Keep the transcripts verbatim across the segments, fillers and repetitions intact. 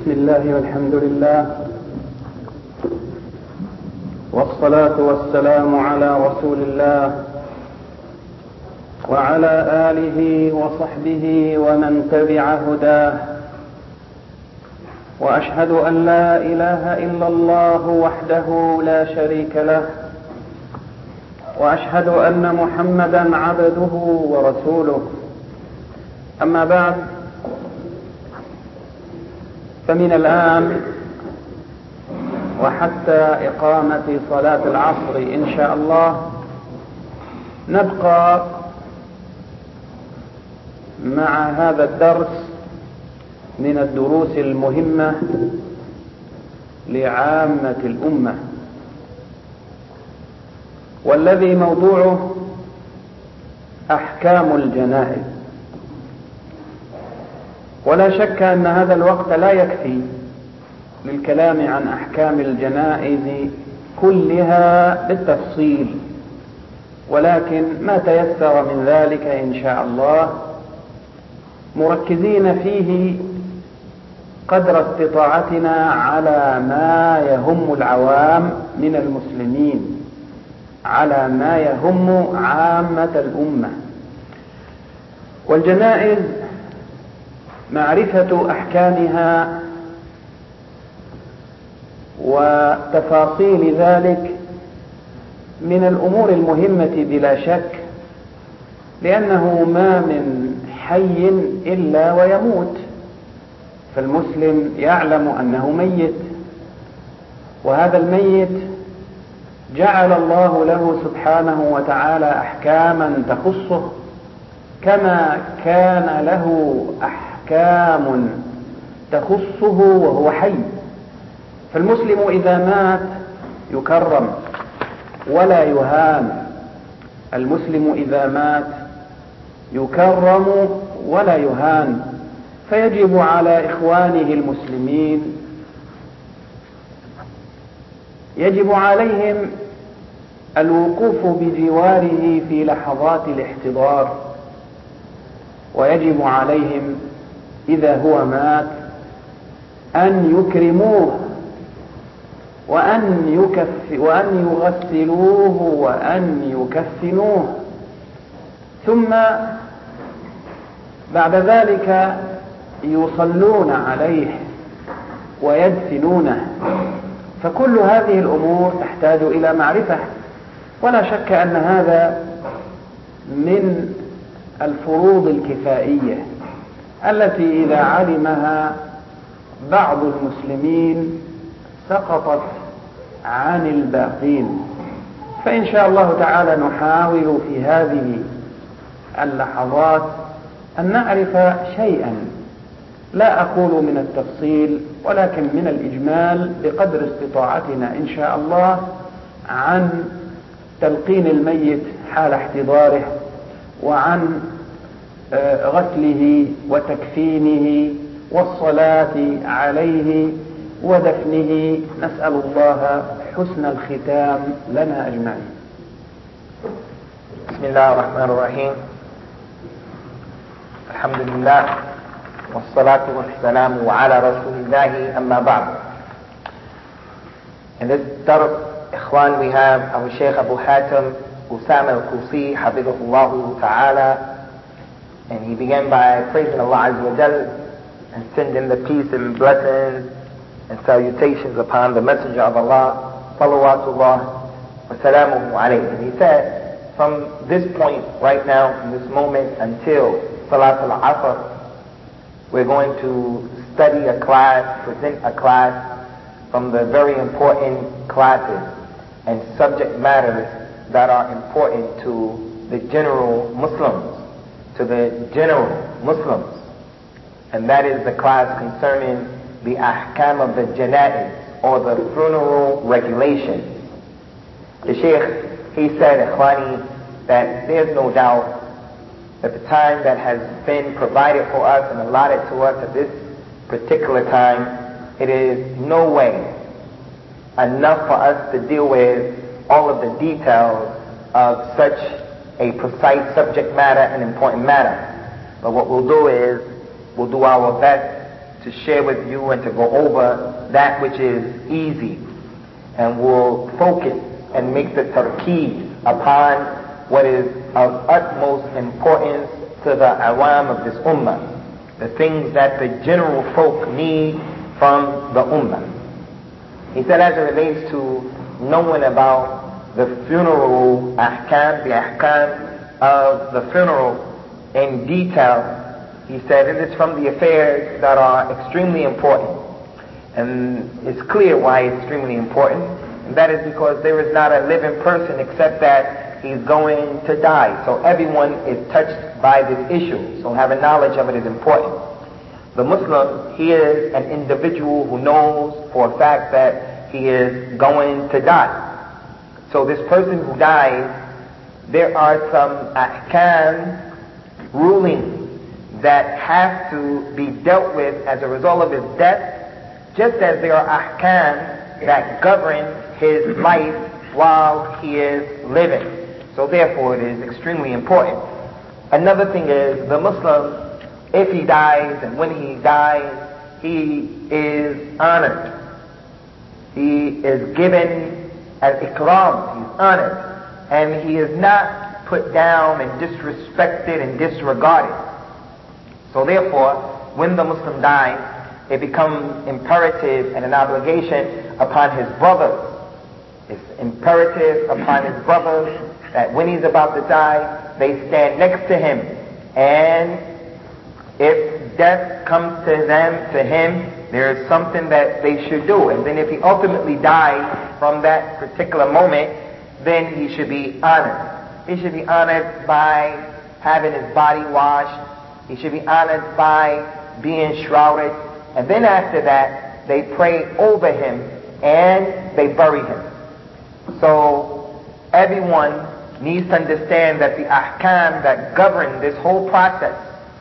بسم الله والحمد لله، والصلاة والسلام على رسول الله وعلى آله وصحبه ومن تبع هداه، وأشهد أن لا إله إلا الله وحده لا شريك له، وأشهد أن محمدا عبده ورسوله. أما بعد، فمن الآن وحتى إقامة صلاة العصر إن شاء الله نبقى مع هذا الدرس من الدروس المهمة لعامة الأمة، والذي موضوعه أحكام الجنائز. ولا شك أن هذا الوقت لا يكفي للكلام عن أحكام الجنائز كلها بالتفصيل، ولكن ما تيسر من ذلك إن شاء الله، مركزين فيه قدر استطاعتنا على ما يهم العوام من المسلمين، على ما يهم عامة الأمة. والجنائز معرفة أحكامها وتفاصيل ذلك من الأمور المهمة بلا شك، لأنه ما من حي إلا ويموت، فالمسلم يعلم أنه ميت، وهذا الميت جعل الله له سبحانه وتعالى أحكاما تخصه، كما كان له أحكام تخصه وهو حي. فالمسلم إذا مات يكرم ولا يهان، المسلم إذا مات يكرم ولا يهان، فيجب على إخوانه المسلمين، يجب عليهم الوقوف بجواره في لحظات الاحتضار، ويجب عليهم إذا هو مات أن يكرموه وأن, يكف وأن يغسلوه وأن يكفنوه، ثم بعد ذلك يصلون عليه ويدفنونه. فكل هذه الأمور تحتاج إلى معرفة، ولا شك أن هذا من الفروض الكفائية التي إذا علمها بعض المسلمين سقطت عن الباقين. فإن شاء الله تعالى نحاول في هذه اللحظات أن نعرف شيئا، لا أقول من التفصيل ولكن من الإجمال بقدر استطاعتنا إن شاء الله، عن تلقين الميت حال احتضاره، وعن غسله وتكفينه والصلاة عليه ودفنه. نسأل الله حسن الختام لنا أجمعين. بسم الله الرحمن الرحيم. الحمد لله والصلاة والسلام على رسول الله. أما بعد. In this dars, Ikhwan, we have our Shaykh Abu Hatim Usama al-Qusi, Hafidhahullah Ta'ala, and he began by praising Allah Azza wa Jal and sending the peace and blessings and salutations upon the Messenger of Allah, salawatullah wa salamuhu alayhi. And he said, from this point right now, from this moment until Salat al-Asr, we're going to study a class, present a class from the very important classes and subject matters that are important to the general Muslims, to the general Muslims. And that is the class concerning the ahkam of the janaiz, or the funeral regulations. The Shaykh, he said, Ikhwani, that there's no doubt that the time that has been provided for us and allotted to us at this particular time, it is no way enough for us to deal with all of the details of such a precise subject matter and important matter. But what we'll do is, we'll do our best to share with you and to go over that which is easy, and will focus and make the tarkeed upon what is of utmost importance to the awam of this ummah, the things that the general folk need from the ummah. He said, as it relates to knowing about the funeral ahkam, the ahkam of the funeral in detail, he said it is from the affairs that are extremely important. And it's clear why it's extremely important, and that is because there is not a living person except that he's going to die. So everyone is touched by this issue, so having knowledge of it is important. The Muslim, he is an individual who knows for a fact that he is going to die. So this person who dies, there are some ahkam rulings that have to be dealt with as a result of his death, just as there are ahkam that govern his life while he is living. So therefore it is extremely important. Another thing is, the Muslim, if he dies and when he dies, he is honored. He is given an ikram, he's honored, and he is not put down and disrespected and disregarded. So therefore, when the Muslim dies, it becomes imperative and an obligation upon his brothers. It's imperative upon his brothers that when he's about to die, they stand next to him. And if death comes to them, to him, there is something that they should do. And then if he ultimately dies from that particular moment, then he should be honored. He should be honored by having his body washed. He should be honored by being shrouded. And then after that, they pray over him and they bury him. So everyone needs to understand that the ahkam that govern this whole process,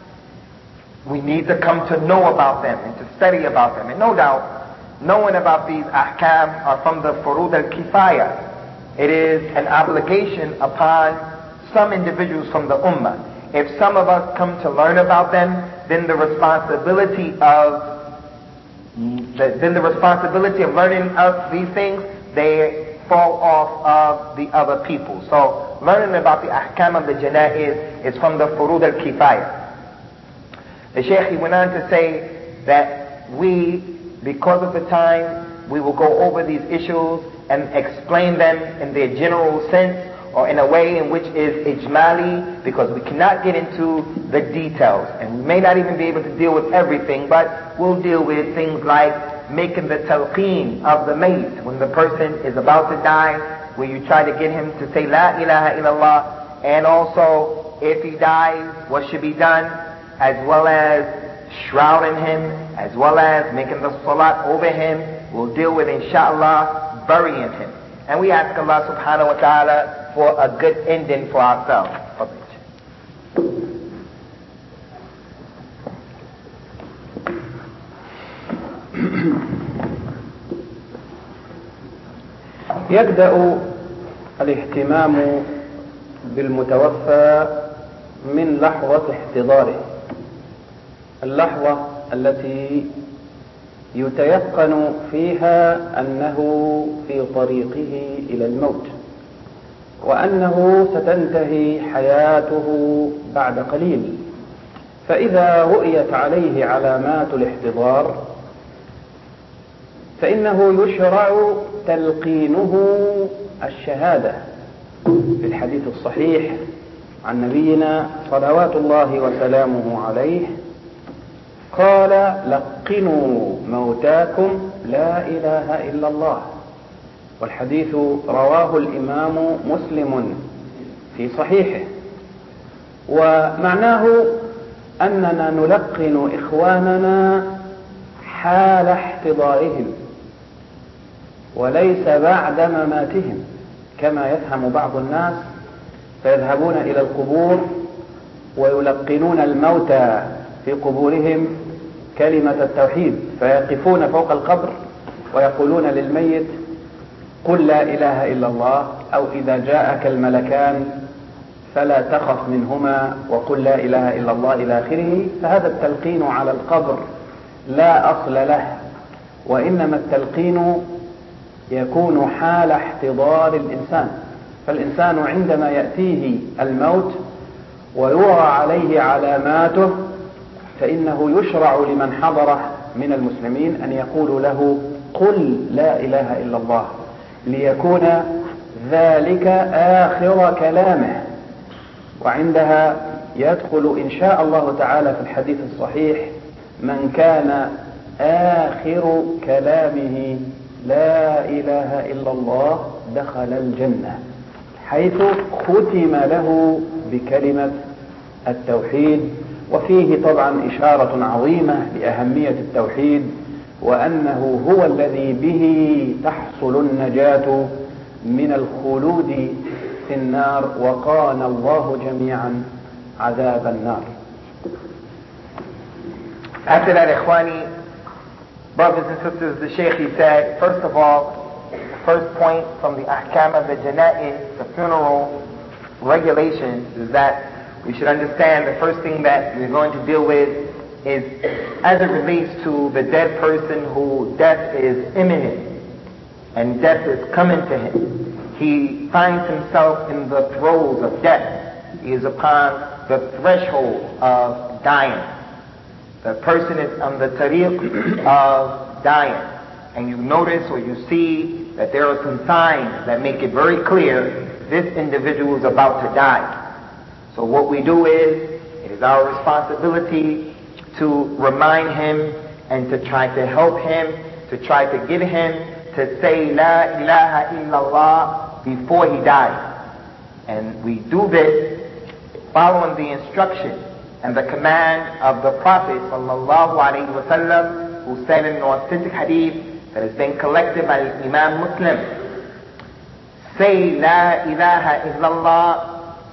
we need to come to know about them and to study about them. And no doubt, knowing about these ahkam are from the furud al-kifaya. It is an obligation upon some individuals from the ummah. If some of us come to learn about them, then the responsibility of the, then the responsibility of learning of these things, they fall off of the other people. So learning about the ahkam of the janaiz is from the furud al-kifaya. The Shaykh, he went on to say that we, because of the time, we will go over these issues and explain them in their general sense, or in a way in which is ijmali, because we cannot get into the details, and we may not even be able to deal with everything, but we'll deal with things like making the talqeen of the mayyit when the person is about to die, where you try to get him to say la ilaha illallah, and also if he dies, what should be done, as well as shrouding him, as well as making the salat over him. We'll deal with, inshallah, burying him. And we ask Allah subhanahu wa ta'ala for a good ending for ourselves. يبدأ الاهتمام بالمتوفى من لحظة احتضاره، اللحظة التي يتيقن فيها أنه في طريقه إلى الموت، وأنه ستنتهي حياته بعد قليل. فإذا رؤيت عليه علامات الاحتضار فإنه يشرع تلقينه الشهادة. في الحديث الصحيح عن نبينا صلوات الله وسلامه عليه قال: لقنوا موتاكم لا إله إلا الله. والحديث رواه الإمام مسلم في صحيحه. ومعناه أننا نلقن إخواننا حال احتضارهم وليس بعد مماتهم، كما يفهم بعض الناس فيذهبون إلى القبور ويلقنون الموتى في قبورهم كلمة التوحيد، فيقفون فوق القبر ويقولون للميت: قل لا إله إلا الله، أو إذا جاءك الملكان فلا تخف منهما وقل لا إله إلا الله إلى آخره. فهذا التلقين على القبر لا أصل له، وإنما التلقين يكون حال احتضار الإنسان. فالإنسان عندما يأتيه الموت ويرى عليه علاماته فإنه يشرع لمن حضره من المسلمين أن يقول له قل لا إله إلا الله، ليكون ذلك آخر كلامه، وعندها يدخل إن شاء الله تعالى في الحديث الصحيح من كان آخر كلامه لا إله إلا الله دخل الجنة، حيث ختم له بكلمة التوحيد. وفيه طبعا إشارة عظيمة لأهمية التوحيد، وأنه هو الذي به تحصل النجاة من الخلود في النار، وقانا الله جميعا عذاب النار. After that, Ikhwani, brothers and sisters, the Shaykh, he said, first of all, the first point from the ahkam of the janaiz, the funeral regulations, is that we should understand the first thing that we're going to deal with is as it relates to the dead person who death is imminent and death is coming to him. He finds himself in the throes of death. He is upon the threshold of dying. The person is on the tariq of dying. And you notice or you see that there are some signs that make it very clear this individual is about to die. So what we do is, it is our responsibility to remind him and to try to help him, to try to get him to say La ilaha illallah before he dies. And we do this following the instruction and the command of the Prophet sallallahu alaihi wasallam, who said in an authentic hadith that has been collected by Imam Muslim, say La ilaha illallah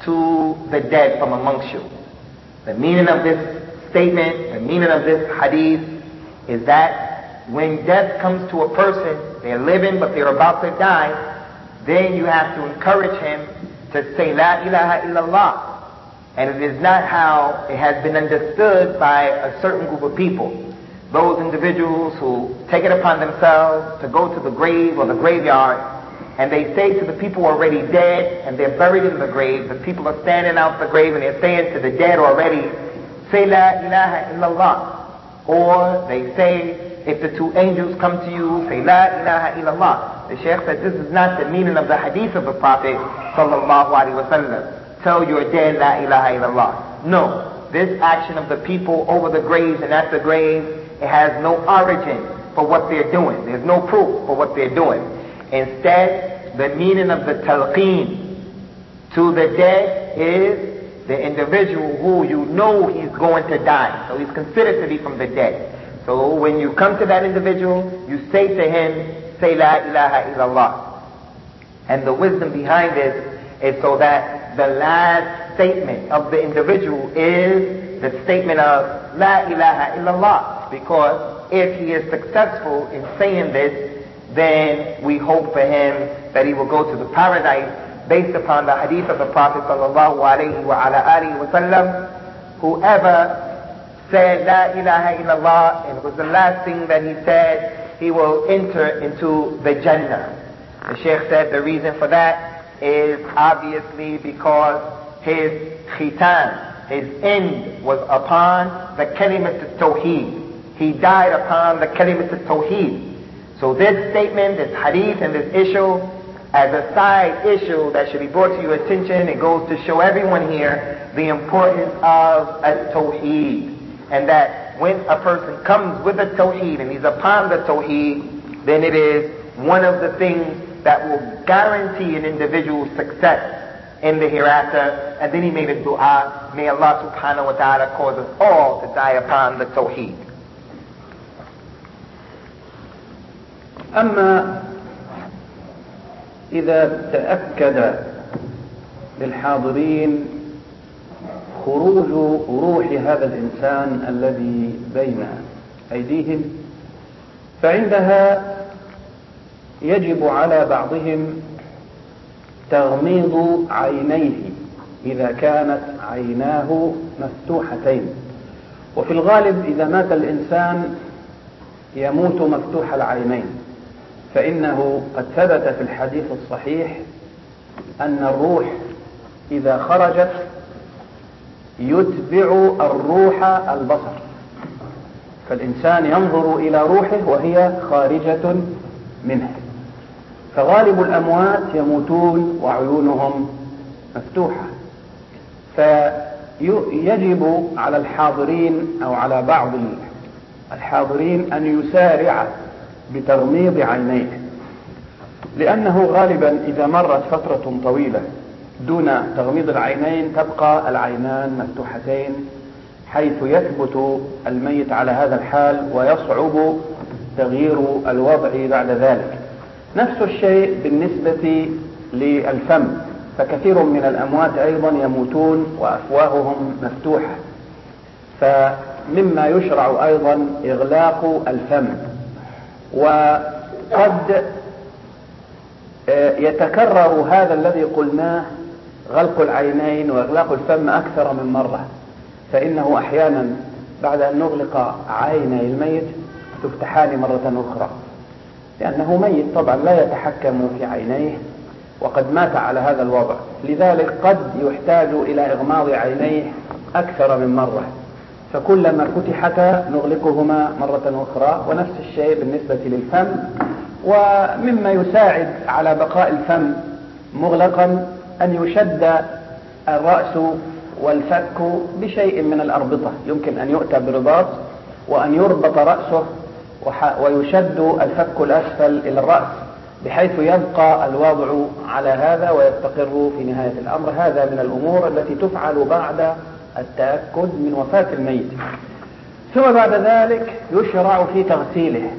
to the dead from amongst you. The meaning of this statement, the meaning of this hadith is that when death comes to a person, they're living but they're about to die, then you have to encourage him to say La ilaha illallah. And it is not how it has been understood by a certain group of people. Those individuals who take it upon themselves to go to the grave or the graveyard, and they say to the people already dead and they're buried in the grave, the people are standing out the grave and they're saying to the dead already, say La ilaha illallah. Or they say, if the two angels come to you, say La ilaha illallah. The Shaykh said this is not the meaning of the hadith of the Prophet sallallahu alaihi wasallam. Tell your dead La ilaha illallah. No, this action of the people over the graves and at the grave, it has no origin for what they're doing. There's no proof for what they're doing. Instead, the meaning of the talqeen to the dead is the individual who you know he's going to die. So he's considered to be from the dead. So when you come to that individual, you say to him, say La ilaha illallah. And the wisdom behind this is so that the last statement of the individual is the statement of La ilaha illallah. Because if he is successful in saying this, then we hope for him that he will go to the paradise based upon the hadith of the Prophet sallallahu alaihi wa ala alihi wa sallam. Whoever said La ilaha illallah and it was the last thing that he said, he will enter into the Jannah. The Shaykh said the reason for that is obviously because his khitan, his end was upon the kalimat al-tawheed. He died upon the kalimat al-tawheed. So this statement, this hadith and this issue, as a side issue that should be brought to your attention, it goes to show everyone here the importance of at-tawheed. And that when a person comes with a tawheed and he's upon the tawheed, then it is one of the things that will guarantee an individual's success in the hereafter. And then he made a dua, may Allah subhanahu wa ta'ala cause us all to die upon the tawheed. أما إذا تأكد للحاضرين خروج روح هذا الإنسان الذي بين أيديهم، فعندها يجب على بعضهم تغميض عينيه إذا كانت عيناه مفتوحتين. وفي الغالب إذا مات الإنسان يموت مفتوح العينين، فإنه قد ثبت في الحديث الصحيح أن الروح إذا خرجت يتبع الروح البصر، فالإنسان ينظر إلى روحه وهي خارجة منه. فغالب الأموات يموتون وعيونهم مفتوحة، فيجب على الحاضرين أو على بعض الحاضرين أن يسارع بتغميض عينيه، لأنه غالبا إذا مرت فترة طويلة دون تغميض العينين تبقى العينان مفتوحتين، حيث يثبت الميت على هذا الحال ويصعب تغيير الوضع بعد ذلك. نفس الشيء بالنسبة للفم، فكثير من الأموات أيضا يموتون وأفواههم مفتوحة، فمما يشرع أيضا إغلاق الفم. وقد يتكرر هذا الذي قلناه، غلق العينين وإغلاق الفم، أكثر من مرة، فإنه أحيانا بعد أن نغلق عيني الميت تفتحان مرة أخرى، لأنه ميت طبعا لا يتحكم في عينيه وقد مات على هذا الوضع، لذلك قد يحتاج إلى إغماض عينيه أكثر من مرة، فكلما فتحتا نغلقهما مرة أخرى. ونفس الشيء بالنسبة للفم. ومما يساعد على بقاء الفم مغلقا أن يشد الرأس والفك بشيء من الأربطة، يمكن أن يؤتى برباط وأن يربط رأسه ويشد الفك الأسفل إلى الرأس بحيث يبقى الوضع على هذا ويستقر في نهاية الأمر. هذا من الأمور التي تفعل بعد التأكد من وفاة الميت. ثم بعد ذلك يشرع في تغسيله،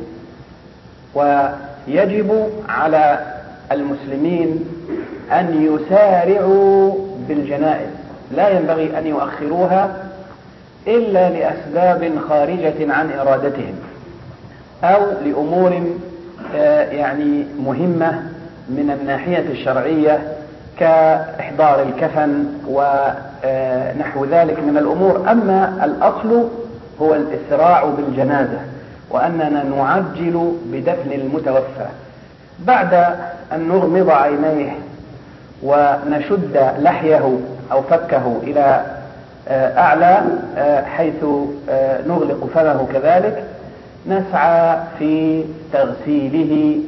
ويجب على المسلمين أن يسارعوا بالجنائز، لا ينبغي أن يؤخروها إلا لأسباب خارجة عن إرادتهم أو لأمور يعني مهمة من الناحية الشرعية كإحضار الكفن ونحو ذلك من الأمور. أما الأصل هو الإسراع بالجنازة، وأننا نعجل بدفن المتوفى بعد أن نغمض عينيه ونشد لحيه أو فكه إلى أعلى حيث نغلق فمه كذلك. نسعى في تغسيله.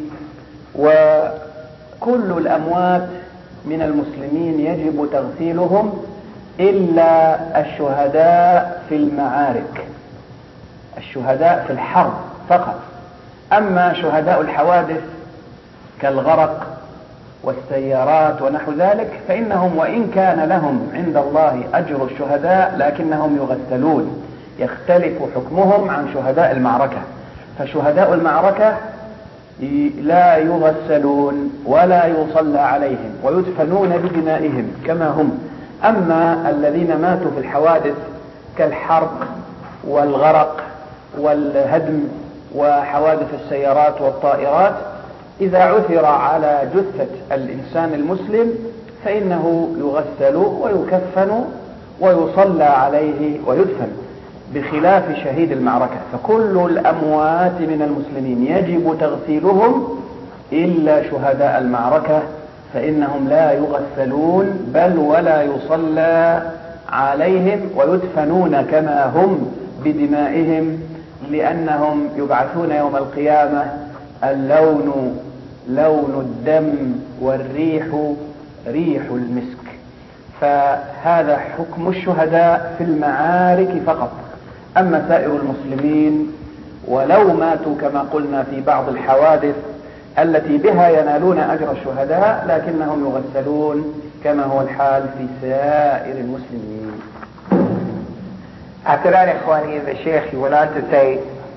وكل الأموات من المسلمين يجب تغسيلهم إلا الشهداء في المعارك، الشهداء في الحرب فقط. أما شهداء الحوادث كالغرق والسيارات ونحو ذلك فإنهم وإن كان لهم عند الله أجر الشهداء لكنهم يغسلون، يختلف حكمهم عن شهداء المعركة. فشهداء المعركة لا يغسلون ولا يصلى عليهم ويدفنون بدمائهم كما هم. أما الذين ماتوا في الحوادث كالحرق والغرق والهدم وحوادث السيارات والطائرات، إذا عثر على جثة الإنسان المسلم فإنه يغسل ويكفن ويصلى عليه ويدفن، بخلاف شهيد المعركة. فكل الأموات من المسلمين يجب تغسيلهم إلا شهداء المعركة، فإنهم لا يغسلون بل ولا يصلى عليهم ويدفنون كما هم بدمائهم، لأنهم يبعثون يوم القيامة اللون لون الدم والريح ريح المسك. فهذا حكم الشهداء في المعارك فقط. أما سائر المسلمين ولو ماتوا كما قلنا في بعض الحوادث التي بها ينالون أجر الشهداء لكنهم يغسلون كما هو الحال في سائر المسلمين. After that, Ikhwani, the Sheikh, he went on to say,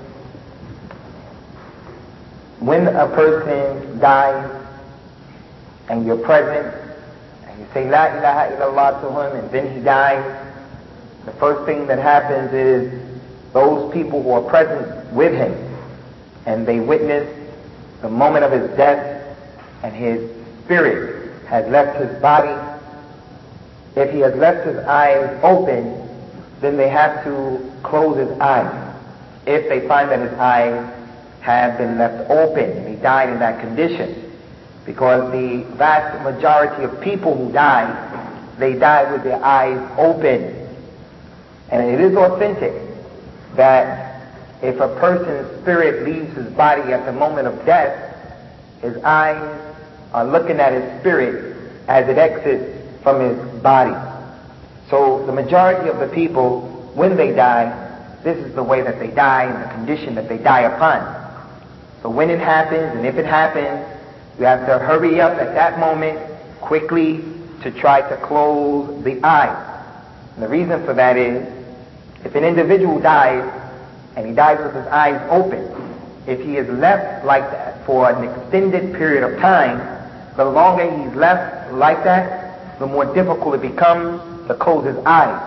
when a person dies and you're present and you say La ilaha illallah to him and then he dies, the first thing that happens is those people who are present with him and they witness the moment of his death and his spirit has left his body. If he has left his eyes open, then they have to close his eyes. If they find that his eyes have been left open, and he died in that condition. Because the vast majority of people who die, they die with their eyes open. And it is authentic that if a person's spirit leaves his body at the moment of death, his eyes are looking at his spirit as it exits from his body. So the majority of the people, when they die, this is the way that they die and the condition that they die upon. So when it happens, and if it happens, you have to hurry up at that moment, quickly, to try to close the eyes. And the reason for that is, if an individual dies, and he dies with his eyes open, if he is left like that for an extended period of time, the longer he's left like that, the more difficult it becomes to close his eyes.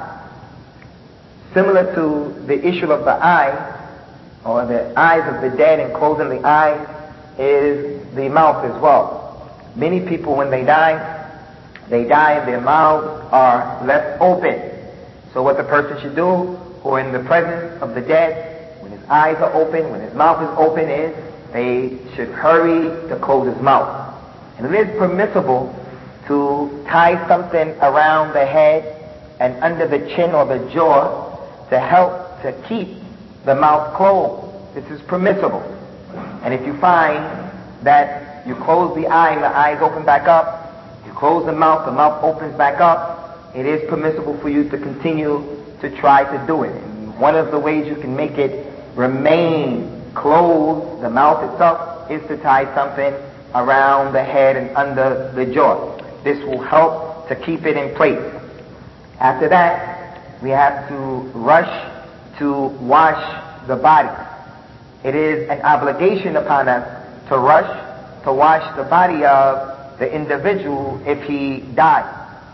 Similar to the issue of the eye, or the eyes of the dead and closing the eyes, is the mouth as well. Many people, when they die, they die and their mouths are left open. So what the person should do, who are in the presence of the dead, when his eyes are open, when his mouth is open, is they should hurry to close his mouth. And it is permissible to tie something around the head and under the chin or the jaw to help to keep the mouth closed. This is permissible. And if you find that you close the eye and the eyes open back up, you close the mouth, the mouth opens back up, it is permissible for you to continue to try to do it. And one of the ways you can make it remain closed, the mouth itself, is to tie something around the head and under the jaw. This will help to keep it in place. After that, we have to rush to wash the body. It is an obligation upon us to rush to wash the body of the individual if he dies.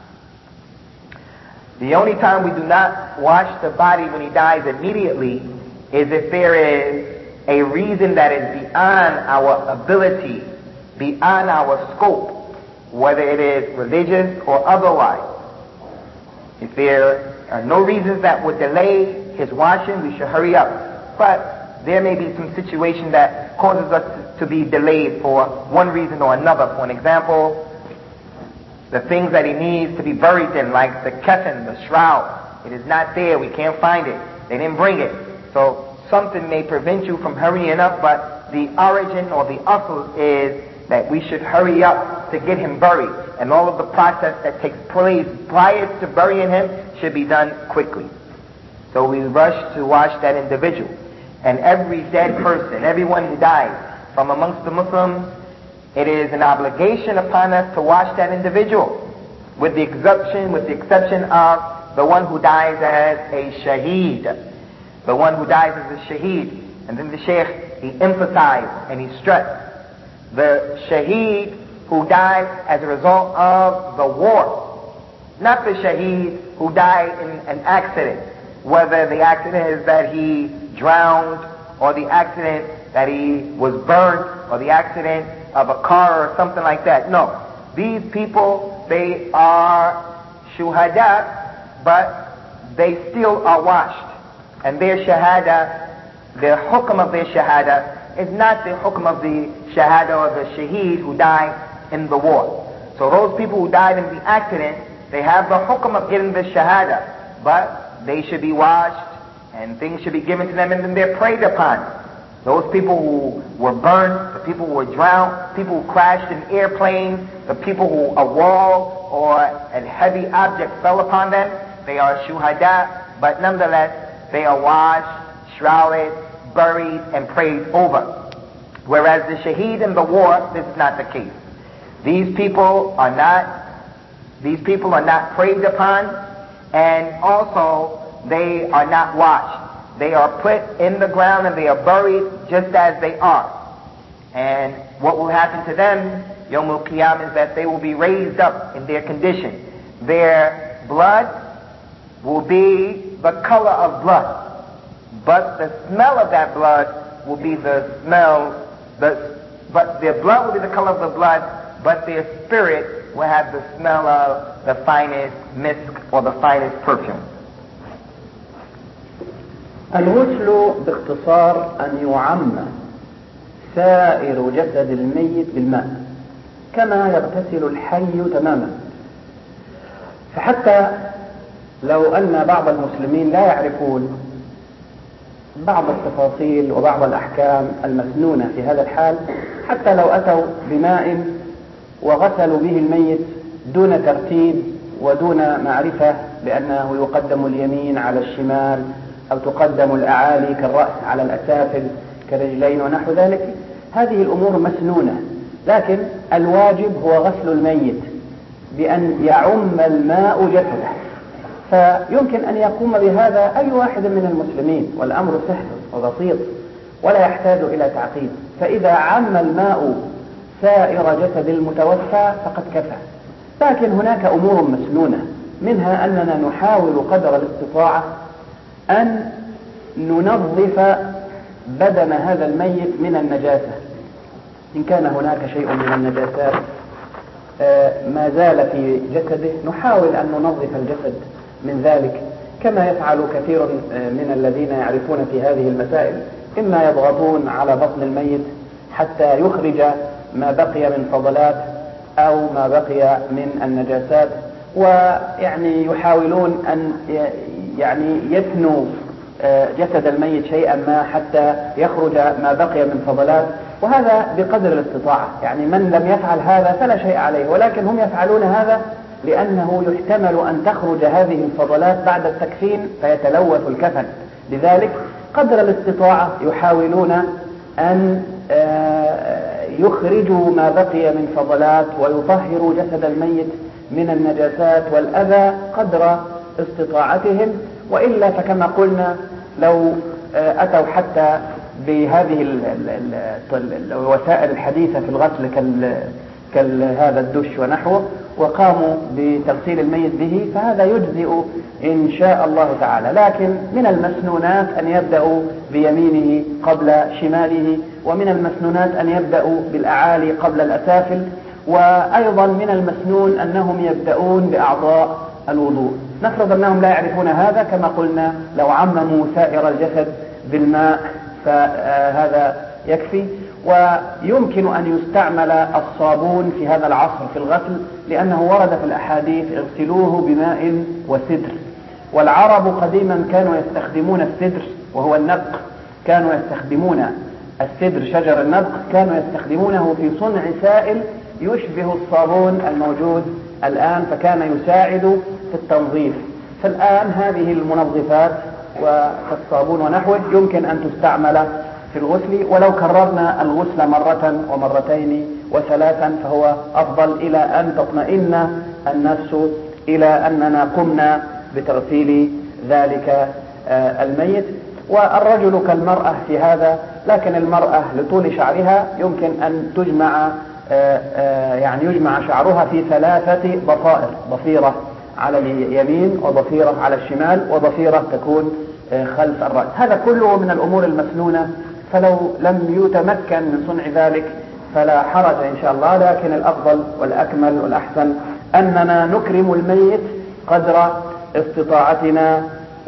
The only time we do not wash the body when he dies immediately is if there is a reason that is beyond our ability, beyond our scope, whether it is religious or otherwise. If there are no reasons that would delay his washing, we should hurry up. But there may be some situation that causes us to be delayed for one reason or another. For an example, the things that he needs to be buried in, like the kefan, the shroud, it is not there, we can't find it, they didn't bring it. So something may prevent you from hurrying up, but the origin or the asl is that we should hurry up to get him buried. And all of the process that takes place prior to burying him should be done quickly. So we rush to wash that individual. And every dead person, everyone who dies from amongst the Muslims, it is an obligation upon us to wash that individual, with the exception, with the exception of the one who dies as a shaheed, the one who dies as a shaheed. And then the Shaykh, he emphasized and he stressed the shaheed who died as a result of the war, not the shaheed who died in an accident, whether the accident is that he drowned, or the accident that he was burned, or the accident of a car or something like that. No. These people, they are shuhada, but they still are washed. And their shahada, their hukm of their shahada is not the hukm of the shahada or the shaheed who died in the war. So those people who died in the accident, they have the hukm of getting the shahada, but they should be washed and things should be given to them and then they're prayed upon. Those people who were burned, the people who were drowned, people who crashed in airplanes, the people who a wall or a heavy object fell upon them, they are shuhada, but nonetheless they are washed, shrouded, buried, and prayed over. Whereas the shaheed in the war, this is not the case. These people are not, these people are not prayed upon, and also they are not washed. They are put in the ground and they are buried just as they are. And what will happen to them, Yawm al-Qiyamah, is that they will be raised up in their condition. Their blood will be the color of blood, but the smell of that blood will be the smell, the, but their blood will be the color of the blood, but their spirit will have the smell of the finest misk or the finest perfume. الغسل باختصار أن يعم سائر جسد الميت بالماء كما يغتسل الحي تماما. فحتى لو أن بعض المسلمين لا يعرفون بعض التفاصيل وبعض الأحكام المسنونة في هذا الحال، حتى لو أتوا بماء وغسلوا به الميت دون ترتيب ودون معرفة بأنه يقدم اليمين على الشمال أو تقدم الأعالي كالرأس على الأسافل كالرجلين ونحو ذلك، هذه الأمور مسنونة. لكن الواجب هو غسل الميت بأن يعم الماء جسده، فيمكن أن يقوم بهذا أي واحد من المسلمين، والأمر سهل وبسيط ولا يحتاج إلى تعقيد. فإذا عم الماء سائر جسد المتوفى فقد كفى. لكن هناك أمور مسنونة، منها أننا نحاول قدر الاستطاعة أن ننظف بدن هذا الميت من النجاسة. إن كان هناك شيء من النجاسات ما زال في جسده نحاول أن ننظف الجسد من ذلك، كما يفعل كثير من الذين يعرفون في هذه المسائل، إما يضغطون على بطن الميت حتى يخرج ما بقي من فضلات أو ما بقي من النجاسات، ويعني يحاولون أن يعني يثنوا جسد الميت شيئا ما حتى يخرج ما بقي من فضلات، وهذا بقدر الاستطاعة. يعني من لم يفعل هذا فلا شيء عليه، ولكن هم يفعلون هذا لأنه يحتمل أن تخرج هذه الفضلات بعد التكفين فيتلوث الكفن. لذلك قدر الاستطاعة يحاولون أن يخرجوا ما بقي من فضلات ويطهروا جسد الميت من النجاسات والأذى قدر استطاعتهم. وإلا فكما قلنا لو أتوا حتى بهذه الوسائل الحديثة في الغسل كهذا الدش ونحوه وقاموا بتغسيل الميت به فهذا يجزئ إن شاء الله تعالى. لكن من المسنونات أن يبدأوا بيمينه قبل شماله، ومن المسنونات أن يبدأوا بالأعالي قبل الأسافل، وأيضا من المسنون أنهم يبدأون بأعضاء الوضوء. نفرض أنهم لا يعرفون هذا، كما قلنا لو عمموا سائر الجسد بالماء فهذا يكفي. ويمكن أن يستعمل الصابون في هذا العصر في الغسل، لأنه ورد في الأحاديث اغسلوه بماء وسدر. والعرب قديما كانوا يستخدمون السدر وهو النبق، كانوا يستخدمون السدر شجر النبق كانوا يستخدمونه في صنع سائل يشبه الصابون الموجود الآن، فكان يساعد في التنظيف. فالآن هذه المنظفات والصابون ونحوه يمكن أن تستعمل في الغسل، ولو كررنا الغسل مرة ومرتين وثلاثا فهو أفضل، إلى أن تطمئن النفس إلى أننا قمنا بتغسيل ذلك الميت. والرجل كالمرأة في هذا، لكن المرأة لطول شعرها يمكن أن تجمع يعني يجمع شعرها في ثلاثة ضفائر، ضفيرة على اليمين وضفيرة على الشمال وضفيرة تكون خلف الرأس. هذا كله من الأمور المسنونة، فلو لم يتمكن من صنع ذلك فلا حرج إن شاء الله. لكن الأفضل والأكمل والأحسن أننا نكرم الميت قدر استطاعتنا.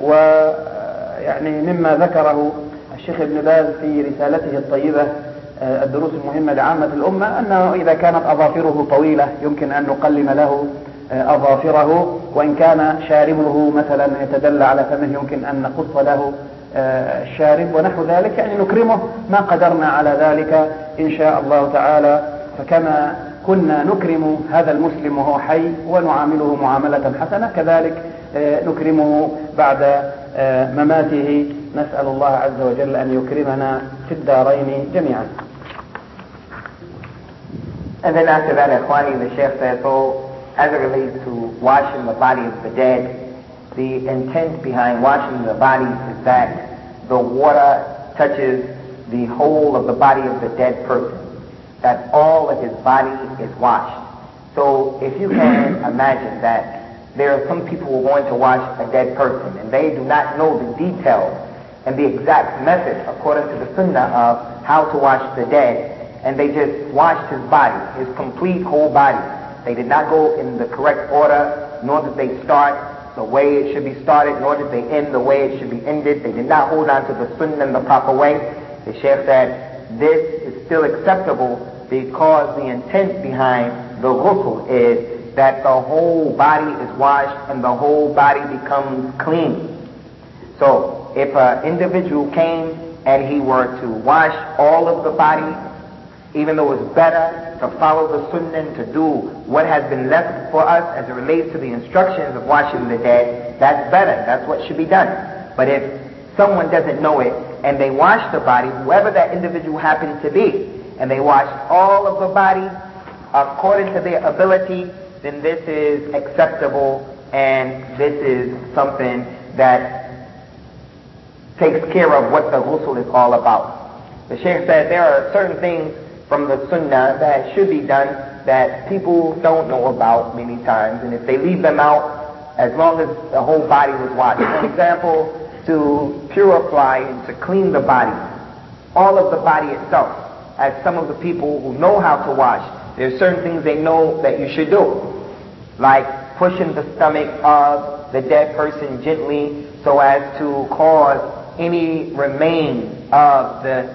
ويعني مما ذكره الشيخ ابن باز في رسالته الطيبة الدروس المهمة لعامة الأمة أنه إذا كانت أظافره طويلة يمكن أن نقلم له أظافره، وإن كان شاربه مثلا يتدلى على فمه يمكن أن نقص له الشارب ونحو ذلك، يعني نكرمه ما قدرنا على ذلك إن شاء الله تعالى. فكما كنا نكرم هذا المسلم وهو حي ونعامله معاملة حسنة، كذلك نكرمه بعد مماته. نسأل الله عز وجل أن يكرمنا في الدارين جميعا. And then after that, Ikhwani, the Sheikh said, so as it relates to washing the body of the dead, the intent behind washing the bodies is that the water touches the whole of the body of the dead person, that all of his body is washed. So if you can imagine that there are some people who are going to wash a dead person and they do not know the details and the exact method according to the sunnah of how to wash the dead, and they just washed his body, his complete whole body. They did not go in the correct order, nor did they start the way it should be started, nor did they end the way it should be ended. They did not hold on to the sunnah in the proper way. The Shaykh said this is still acceptable because the intent behind the ghusl is that the whole body is washed and the whole body becomes clean. So if an individual came and he were to wash all of the body, even though it's better to follow the sunnah and to do what has been left for us as it relates to the instructions of washing the dead, that's better. That's what should be done. But if someone doesn't know it and they wash the body, whoever that individual happens to be, and they wash all of the body according to their ability, then this is acceptable and this is something that takes care of what the ghusl is all about. The Shaykh said there are certain things from the sunnah that should be done that people don't know about many times, and if they leave them out, as long as the whole body was washed. For example, to purify and to clean the body, all of the body itself. As some of the people who know how to wash, there's certain things they know that you should do, like pushing the stomach of the dead person gently so as to cause any remains of the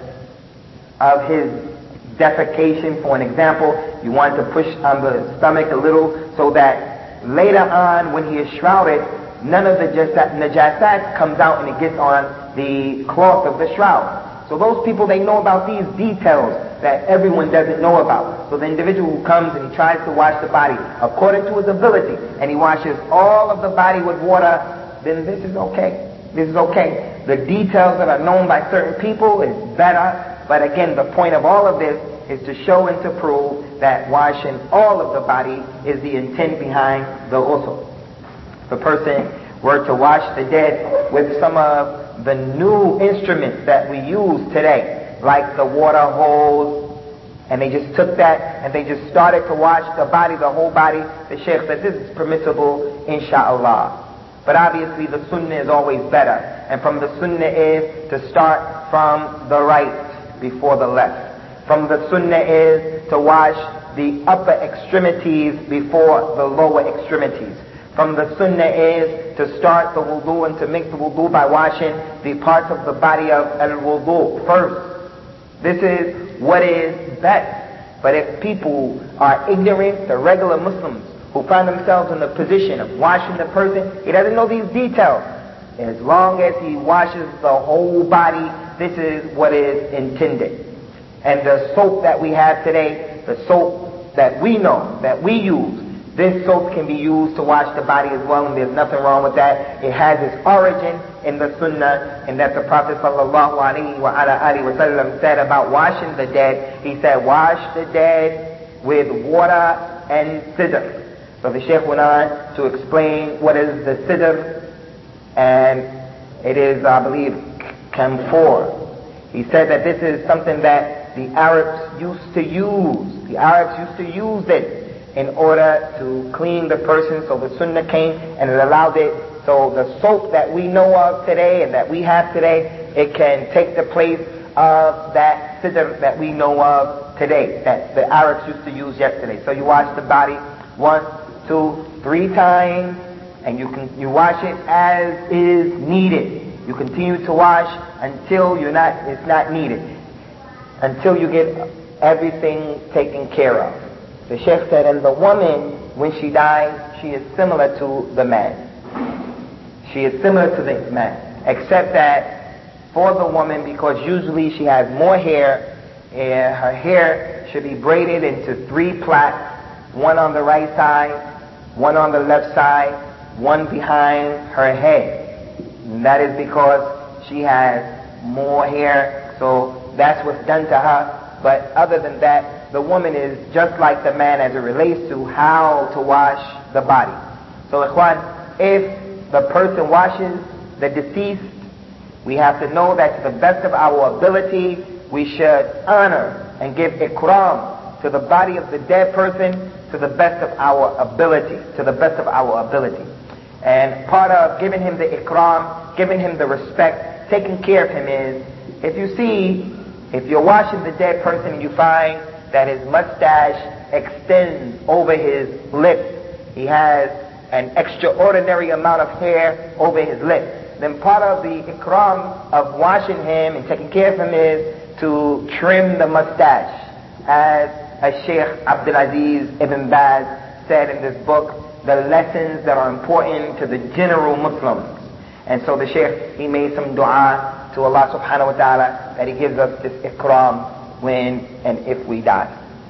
of his defecation. For an example, you want to push on the stomach a little so that later on when he is shrouded, none of the najasat comes out and it gets on the cloth of the shroud. So those people, they know about these details that everyone doesn't know about. So the individual who comes and he tries to wash the body according to his ability, and he washes all of the body with water, then this is okay. This is okay. The details that are known by certain people is better. But again, the point of all of this is to show and to prove that washing all of the body is the intent behind the ghusl. If a person were to wash the dead with some of the new instruments that we use today, like the water hose, and they just took that and they just started to wash the body, the whole body, the Shaykh said this is permissible, inshallah. But obviously the sunnah is always better, and from the sunnah is to start from the right before the left. From the sunnah is to wash the upper extremities before the lower extremities. From the sunnah is to start the wudu and to make the wudu by washing the parts of the body of al-wudu first. This is what is best. But if people are ignorant, the regular Muslims who find themselves in the position of washing the person, he doesn't know these details. As long as he washes the whole body, this is what is intended. And the soap that we have today, the soap that we know, that we use, this soap can be used to wash the body as well, and there's nothing wrong with that. It has its origin in the sunnah, and that the Prophet sallallahu alaihi wa ala alihi wa sallam said about washing the dead. He said, wash the dead with water and sidr. So the Shaykh went on to explain what is the sidr, and it is, I believe, camphor. He said that this is something that the Arabs used to use. The Arabs used to use it in order to clean the person, so the sunnah came and it allowed it. So the soap that we know of today and that we have today, it can take the place of that sidr that we know of today, that the Arabs used to use yesterday. So you wash the body one, two, three times, and you can you wash it as is needed. You continue to wash until you're not it's not needed, until you get everything taken care of. The Shaykh said, and the woman, when she dies, she is similar to the man. She is similar to the man, except that for the woman, because usually she has more hair, and her hair should be braided into three plaits, one on the right side, one on the left side, one behind her head. And that is because she has more hair, so that's what's done to her. But other than that, the woman is just like the man as it relates to how to wash the body. So ikhwan, if the person washes the deceased, we have to know that to the best of our ability, we should honor and give ikram to the body of the dead person to the best of our ability, to the best of our ability. And part of giving him the ikram, giving him the respect, taking care of him is, if you see, if you're washing the dead person and you find that his mustache extends over his lips, he has an extraordinary amount of hair over his lips, then part of the ikram of washing him and taking care of him is to trim the mustache, as, as Sheikh Abdulaziz Ibn Baz said in this book, the lessons that are important to the general Muslims. And so the Sheikh, he made some dua to Allah subhanahu wa ta'ala that he gives us this ikram when and if we die.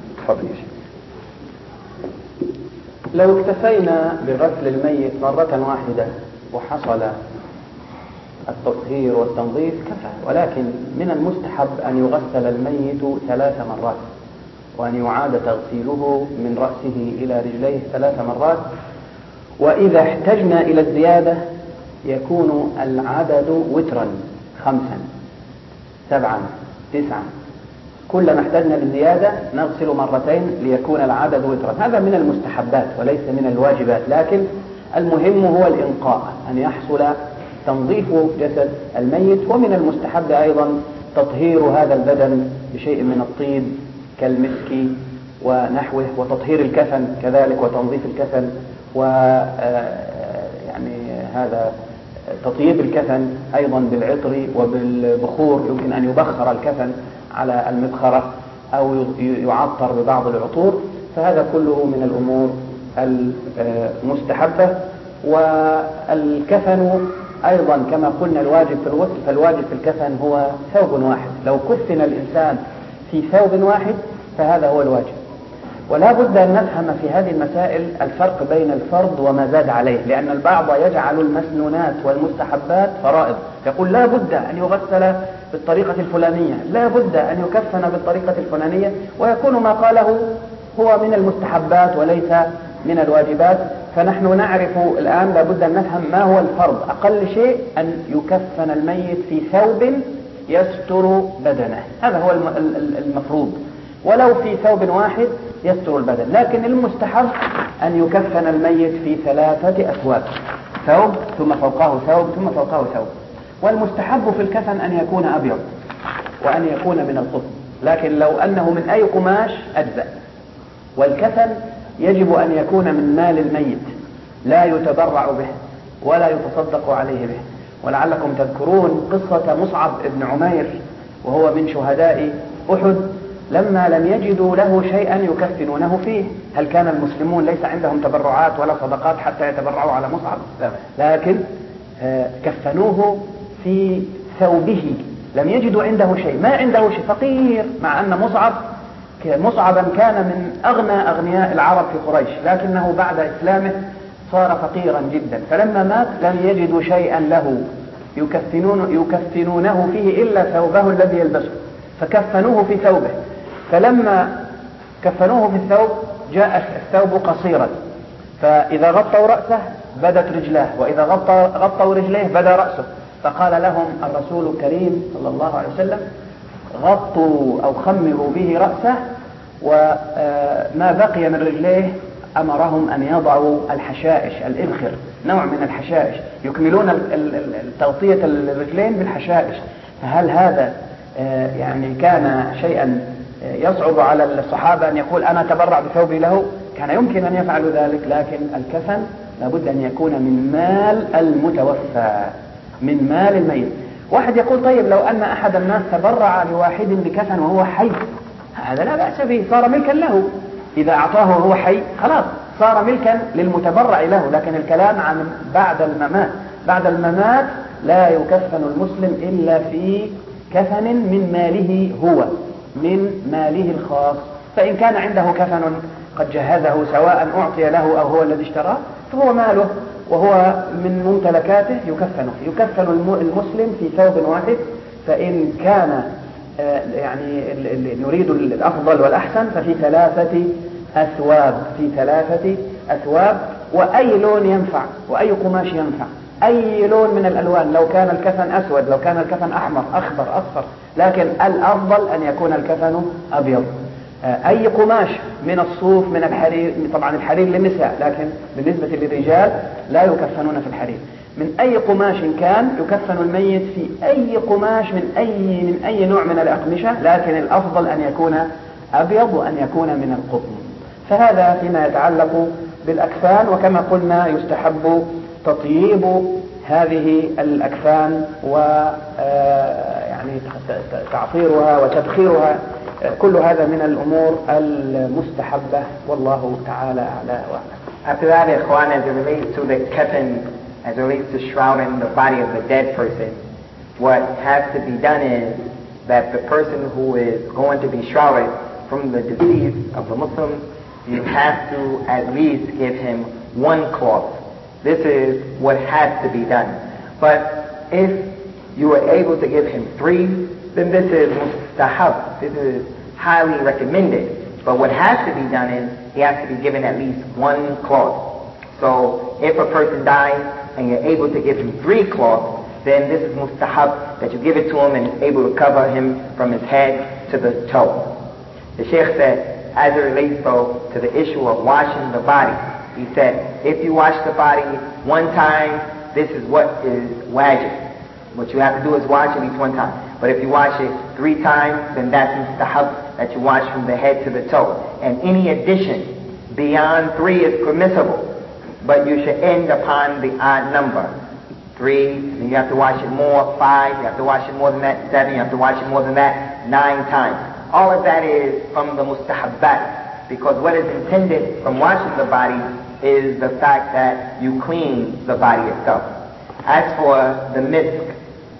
لو اكتفينا بغسل الميت مرة واحدة وحصل التطهير والتنظيف كفى، ولكن من المستحب أن يغسل الميت ثلاث مرات، وأن يعاد تغسيله من رأسه إلى رجليه ثلاث مرات، وإذا احتجنا إلى الزيادة يكون العدد وترا، خمسا سبعا تسعا، كلما احتجنا للزيادة نغسل مرتين ليكون العدد وترا. هذا من المستحبات وليس من الواجبات، لكن المهم هو الإنقاء، أن يحصل تنظيف جسد الميت. ومن المستحب أيضا تطهير هذا البدن بشيء من الطيب كالمسك ونحوه، وتطهير الكفن كذلك وتنظيف الكفن، و يعني هذا تطيب الكفن أيضا بالعطر وبالبخور، يمكن أن يبخر الكفن على المبخرة أو يعطر ببعض العطور، فهذا كله من الأمور المستحبة. والكفن أيضا كما قلنا الواجب في الغسل، فالواجب في الكفن هو ثوب واحد. لو كفن الإنسان في ثوب واحد فهذا هو الواجب. ولا بد أن نفهم في هذه المسائل الفرق بين الفرض وما زاد عليه، لأن البعض يجعل المسنونات والمستحبات فرائض، يقول لا بد أن يغسل بالطريقة الفلانية، لا بد أن يكفن بالطريقة الفلانية، ويكون ما قاله هو من المستحبات وليس من الواجبات. فنحن نعرف الآن لا بد أن نفهم ما هو الفرض. أقل شيء أن يكفن الميت في ثوب يستر بدنه، هذا هو المفروض، ولو في ثوب واحد يستر البدن. لكن المستحب أن يكفن الميت في ثلاثة أثواب، ثوب ثم فوقه ثوب ثم فوقه ثوب. والمستحب في الكفن أن يكون أبيض وأن يكون من القطن، لكن لو أنه من أي قماش أجزأ. والكفن يجب أن يكون من مال الميت، لا يتبرع به ولا يتصدق عليه به. ولعلكم تذكرون قصة مصعب بن عمير وهو من شهداء أحد، لما لم يجدوا له شيئا يكفنونه فيه. هل كان المسلمون ليس عندهم تبرعات ولا صدقات حتى يتبرعوا على مصعب؟ لكن كفنوه في ثوبه، لم يجدوا عنده شيء، ما عنده شيء، فقير، مع أن مصعب مصعبا كان من أغنى أغنياء العرب في قريش، لكنه بعد إسلامه صار فقيرا جدا. فلما مات لم يجدوا شيئا له يكفنون يكفنونه فيه إلا ثوبه الذي يلبسه، فكفنوه في ثوبه. فلما كفنوه في الثوب جاء الثوب قصيرا، فإذا غطوا رأسه بدت رجلاه، وإذا غطوا, غطوا رجليه بدا رأسه. فقال لهم الرسول الكريم صلى الله عليه وسلم غطوا أو خمروا به رأسه، وما بقي من رجليه أمرهم أن يضعوا الحشائش، الإبخر، نوع من الحشائش، يكملون تغطية الرجلين بالحشائش. فهل هذا يعني كان شيئا يصعب على الصحابة أن يقول أنا تبرع بثوبي له؟ كان يمكن أن يفعلوا ذلك، لكن الكفن لابد أن يكون من مال المتوفى، من مال الميت. واحد يقول طيب لو أن أحد الناس تبرع لواحد بكفن وهو حي، هذا لا بأس به، صار ملكا له. إذا أعطاه وهو حي خلاص صار ملكا للمتبرع له. لكن الكلام عن بعد الممات، بعد الممات لا يكفن المسلم إلا في كفن من ماله هو، من ماله الخاص. فإن كان عنده كفن قد جهزه سواء أعطي له أو هو الذي اشتراه فهو ماله وهو من ممتلكاته يكفنه. يكفن المسلم في ثوب واحد. فإن كان يعني نريد الأفضل والأحسن ففي ثلاثة أثواب، في ثلاثة أثواب، وأي لون ينفع وأي قماش ينفع، أي لون من الألوان، لو كان الكفن أسود، لو كان الكفن أحمر، أخضر، أصفر، لكن الأفضل أن يكون الكفن أبيض. أي قماش من الصوف، من الحرير، طبعا الحرير للنساء، لكن بالنسبة للرجال لا يكفنون في الحرير. من أي قماش كان يكفن الميت في أي قماش من أي من أي نوع من الأقمشة، لكن الأفضل أن يكون أبيض وأن يكون من القطن. فهذا فيما يتعلق بالأكفان. وكما قلنا يستحب تطييب هذه الأكفان و يعني تعطيرها وتبخيرها، كل هذا من الأمور المستحبة والله تعالى أعلى وأعلم. After that, Ikhwan, as it relates to the kafan, as it relates to shrouding the body of the dead person, what has to be done is that the person who is going to be shrouded from the decease of the Muslims, you have to at least give him one cloth. This is what has to be done. But if you are able to give him three, then this is mustahab. This is highly recommended. But what has to be done is he has to be given at least one cloth. So if a person dies and you're able to give him three cloths, then this is mustahab, that you give it to him and is able to cover him from his head to the toe. The Sheikh said, as it relates though to the issue of washing the body, he said, if you wash the body one time, this is what is wajib. What you have to do is wash it each one time. But if you wash it three times, then that's mustahab, that you wash from the head to the toe. And any addition beyond three is permissible, but you should end upon the odd number. Three, then you have to wash it more. Five, you have to wash it more than that. Seven, you have to wash it more than that. Nine times. All of that is from the mustahabbat, because what is intended from washing the body is the fact that you clean the body itself. As for the misk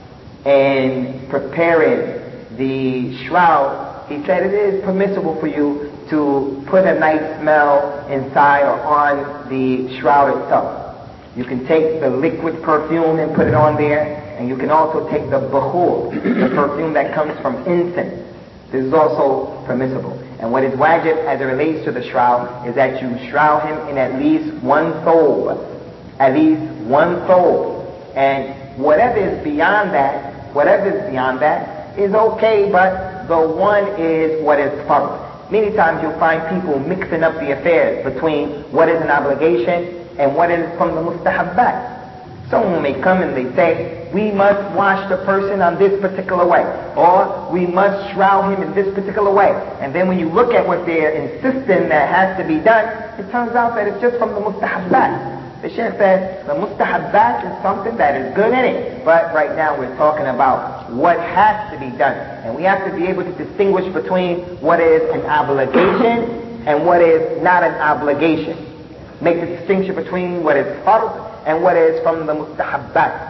and preparing the shroud, he said it is permissible for you to put a nice smell inside or on the shroud itself. You can take the liquid perfume and put it on there, and you can also take the bakhur, the perfume that comes from incense. This is also permissible. And what is wajib as it relates to the shroud is that you shroud him in at least one thobe. At least one thobe. And whatever is beyond that, whatever is beyond that is okay, but the one is what is farz. Many times you'll find people mixing up the affairs between what is an obligation and what is from the mustahabbat. Someone may come and they say, we must wash the person on this particular way, or we must shroud him in this particular way. And then when you look at what they're insisting that has to be done, it turns out that it's just from the mustahabbat. The Shaykh said, the mustahabbat is something that is good in it. But right now we're talking about what has to be done. And we have to be able to distinguish between what is an obligation and what is not an obligation. Make the distinction between what is farz and what is from the mustahabbat.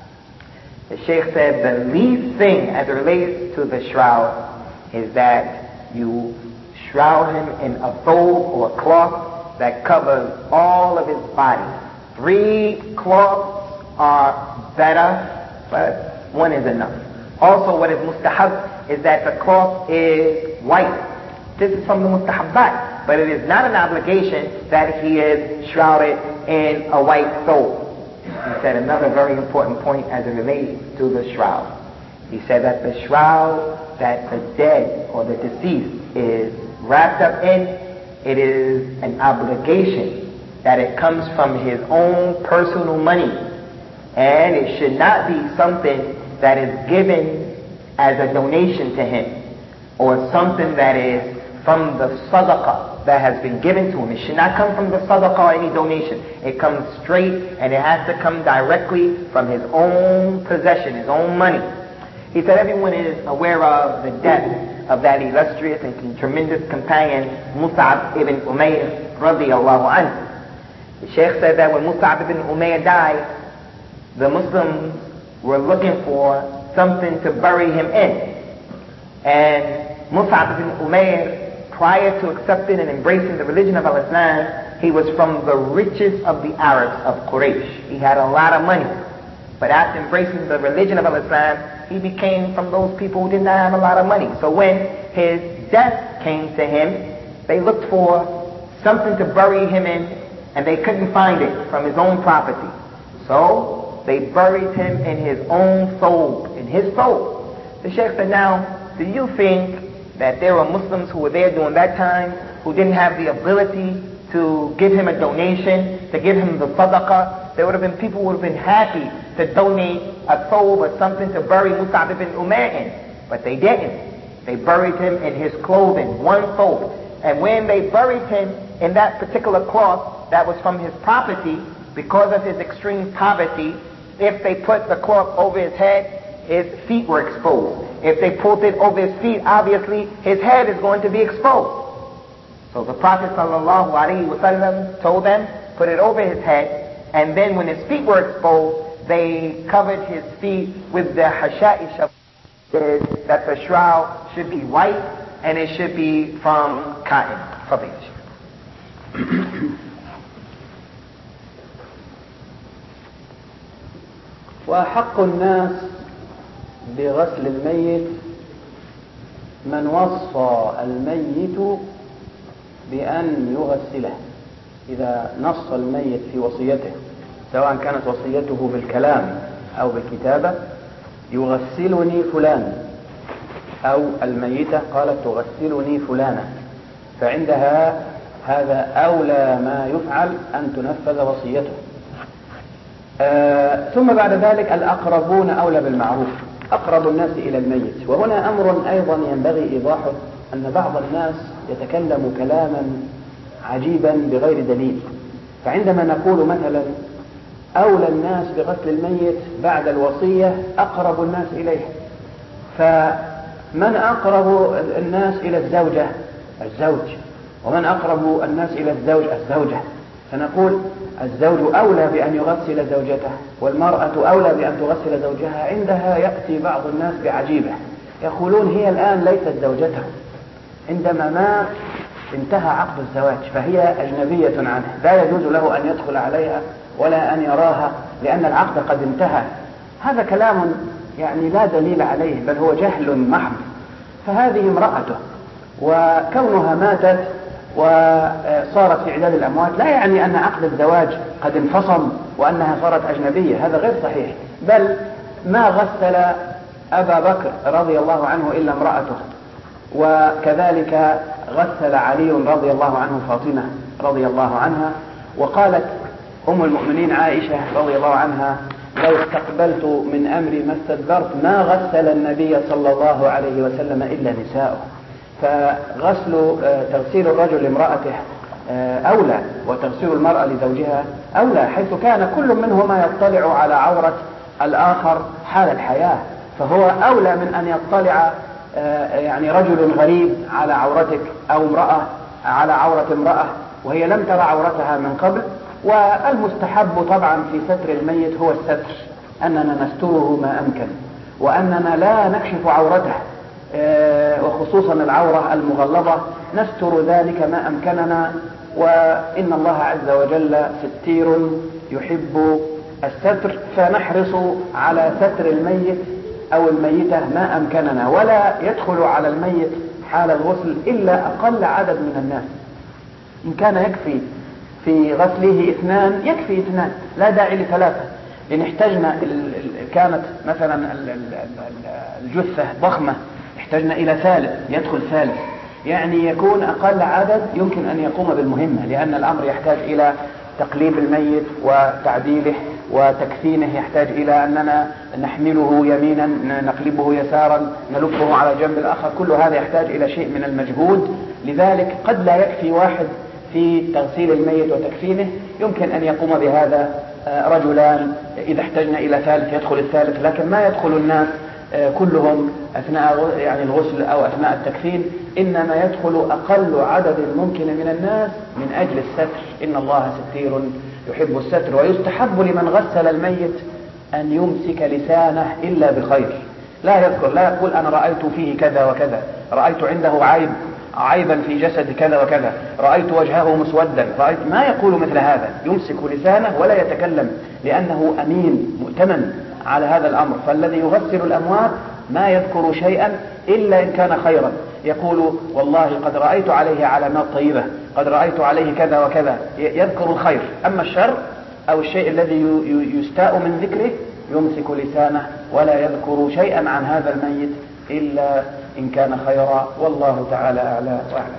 The Shaykh said the least thing as it relates to the shroud is that you shroud him in a thobe or a cloth that covers all of his body. Three cloths are better, but one is enough. Also what is mustahab is that the cloth is white. This is from the mustahabbat, but it is not an obligation that he is shrouded in a white thobe. He said another very important point as it relates to the shroud. He said that the shroud that the dead or the deceased is wrapped up in, it is an obligation that it comes from his own personal money. And it should not be something that is given as a donation to him, or something that is from the sadaqah that has been given to him. It should not come from the sadaqah or any donation. It comes straight, and it has to come directly from his own possession, his own money. He said everyone is aware of the death of that illustrious and tremendous companion Mus'ab ibn Umayr radiyallahu anhu. The Shaykh said that when Mus'ab ibn Umayr died, the Muslims were looking for something to bury him in. And Mus'ab ibn Umayr, prior to accepting and embracing the religion of Al-Islam, he was from the richest of the Arabs of Quraysh. He had a lot of money. But after embracing the religion of Al-Islam, he became from those people who did not have a lot of money. So when his death came to him, they looked for something to bury him in, and they couldn't find it from his own property. So they buried him in his own thobe, in his thobe. The Shaykh said, now, do you think that there were Muslims who were there during that time who didn't have the ability to give him a donation, to give him the sadaqah? There would have been people who would have been happy to donate a thobe or something to bury Mus'ab ibn Umayr in. But they didn't. They buried him in his clothing, one thobe. And when they buried him in that particular cloth that was from his property, because of his extreme poverty, if they put the cloth over his head, his feet were exposed. If they pulled it over his feet, obviously his head is going to be exposed. So the Prophet sallallahu alaihi wasallam told them, put it over his head, and then when his feet were exposed, they covered his feet with the hasha'ish of that the shroud should be white and it should be from cotton. وأحق الناس بغسل الميت من وصى الميت بأن يغسله. إذا نص الميت في وصيته سواء كانت وصيته بالكلام أو بالكتابة يغسلني فلان، أو الميتة قالت تغسلني فلانة، فعندها هذا أولى ما يفعل أن تنفذ وصيته. آه ثم بعد ذلك الأقربون أولى بالمعروف، أقرب الناس إلى الميت. وهنا أمر أيضا ينبغي إيضاحه، أن بعض الناس يتكلم كلاما عجيبا بغير دليل. فعندما نقول مثلا أولى الناس بغسل الميت بعد الوصية أقرب الناس إليه، فمن أقرب الناس إلى الزوجة؟ الزوج. ومن أقرب الناس إلى الزوج؟ الزوجة. فنقول الزوج أولى بأن يغسل زوجته، والمرأة أولى بأن تغسل زوجها. عندها يأتي بعض الناس بعجيبة، يقولون هي الآن ليست زوجته، عندما مات انتهى عقد الزواج فهي أجنبية عنه، لا يجوز له أن يدخل عليها ولا أن يراها لأن العقد قد انتهى. هذا كلام يعني لا دليل عليه، بل هو جهل محض. فهذه امرأته، وكونها ماتت وصارت في عداد الأموات لا يعني أن عقد الزواج قد انفصل وأنها صارت أجنبية، هذا غير صحيح. بل ما غسل أبا بكر رضي الله عنه إلا امرأته، وكذلك غسل علي رضي الله عنه فاطمة رضي الله عنها. وقالت أم المؤمنين عائشة رضي الله عنها لو استقبلت من أمري ما استدبرت ما غسل النبي صلى الله عليه وسلم إلا نساؤه. فغسل تغسيل الرجل لامرأته أولى، وتغسيل المرأة لزوجها أولى، حيث كان كل منهما يطلع على عورة الآخر حال الحياة، فهو أولى من أن يطلع يعني رجل غريب على عورتك أو امرأة على عورة امرأة وهي لم ترى عورتها من قبل. والمستحب طبعا في ستر الميت هو الستر، أننا نستره ما أمكن، وأننا لا نكشف عورته، وخصوصا العورة المغلظة نستر ذلك ما أمكننا. وإن الله عز وجل ستير يحب الستر، فنحرص على ستر الميت أو الميتة ما أمكننا، ولا يدخل على الميت حال الغسل إلا أقل عدد من الناس. إن كان يكفي في غسله اثنان يكفي اثنان، لا داعي لثلاثة. إن احتجنا كانت مثلا الجثة ضخمة احتجنا إلى ثالث يدخل ثالث، يعني يكون أقل عدد يمكن أن يقوم بالمهمة، لأن الأمر يحتاج إلى تقليب الميت وتعديله وتكفينه، يحتاج إلى أننا نحمله يمينا نقلبه يسارا نلفه على جنب الآخر، كل هذا يحتاج إلى شيء من المجهود. لذلك قد لا يكفي واحد في تغسيل الميت وتكفينه، يمكن أن يقوم بهذا رجلان، إذا احتجنا إلى ثالث يدخل الثالث، لكن ما يدخل الناس كلهم أثناء يعني الغسل أو أثناء التكفين، إنما يدخل أقل عدد ممكن من الناس من أجل الستر. إن الله ستير يحب الستر. ويستحب لمن غسل الميت أن يمسك لسانه إلا بخير، لا يذكر، لا يقول أنا رأيت فيه كذا وكذا، رأيت عنده عيب عيبا في جسد كذا وكذا، رأيت وجهه مسودا، رأيت، ما يقول مثل هذا، يمسك لسانه ولا يتكلم، لأنه أمين مؤتمن على هذا الأمر. فالذي يغسل الأموات ما يذكر شيئا إلا إن كان خيرا، يقول والله قد رأيت عليه علامات طيبة، قد رأيت عليه كذا وكذا، يذكر الخير. أما الشر أو الشيء الذي يستاء من ذكره يمسك لسانه ولا يذكر شيئا عن هذا الميت إلا إن كان خيرا، والله تعالى أعلى وأعلم.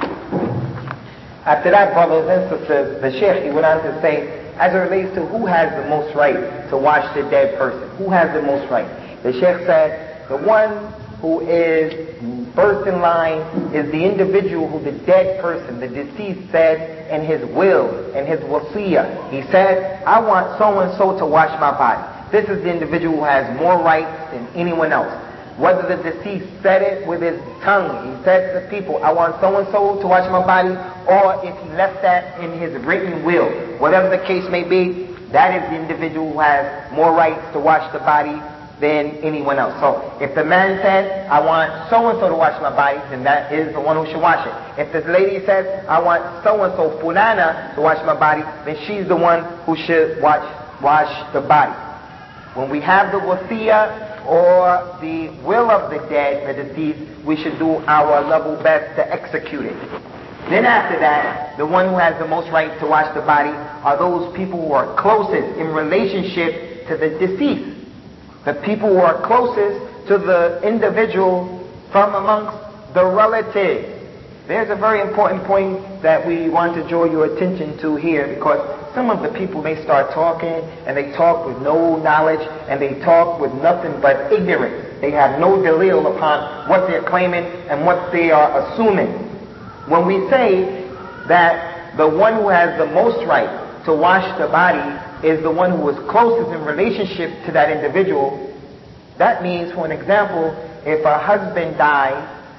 After that, brothers and sisters, the Sheikh, he went on to say, as it relates to who has the most right to wash the dead person, who has the most right? The Sheikh said, the one who is first in line is the individual who the dead person, the deceased, said in his will, in his wasiyah. He said, I want so-and-so to wash my body. This is the individual who has more rights than anyone else. whether the deceased said it with his tongue, he said to the people, I want so-and-so to wash my body, or if he left that in his written will, whatever the case may be, that is the individual who has more rights to wash the body than anyone else. So if the man said, I want so-and-so to wash my body, then that is the one who should wash it. If this lady says, I want so-and-so, fulana, to wash my body, then she's the one who should wash, wash the body. When we have the wasiyah or the will of the dead, the deceased, we should do our level best to execute it. Then after that, the one who has the most right to wash the body are those people who are closest in relationship to the deceased. The people who are closest to the individual from amongst the relatives. There's a very important point that we want to draw your attention to here, because some of the people, they start talking and they talk with no knowledge and they talk with nothing but ignorance. They have no dalil upon what they're claiming and what they are assuming. When we say that the one who has the most right to wash the body is the one who is closest in relationship to that individual, that means, for an example, if a husband dies,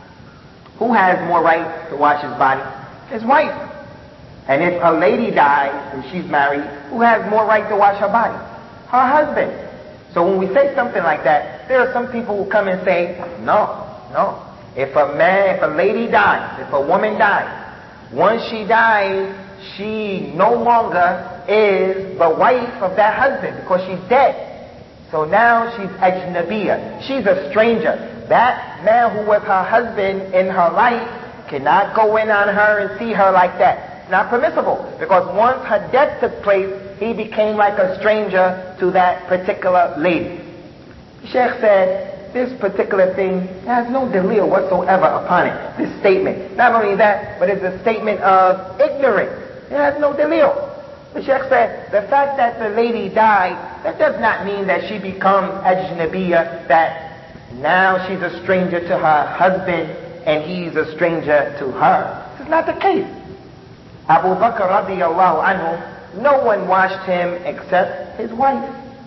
who has more right to wash his body? His wife. And if a lady dies and she's married, who has more right to wash her body? Her husband. So when we say something like that, there are some people who come and say, no, no. If a man, if a lady dies, if a woman dies, once she dies, she no longer is the wife of that husband because she's dead. So now she's ajnabiyya. She's a stranger. That man who was her husband in her life cannot go in on her and see her like that. It's not permissible, because once her death took place, he became like a stranger to that particular lady. The Sheikh said, this particular thing has no dalil whatsoever upon it, this statement. Not only that, but it's a statement of ignorance. It has no dalil. The Sheikh said, the fact that the lady died, that does not mean that she becomes ajnabiyya, that now she's a stranger to her husband and he's a stranger to her. This is not the case. Abu Bakr radiallahu anhu, no one washed him except his wife.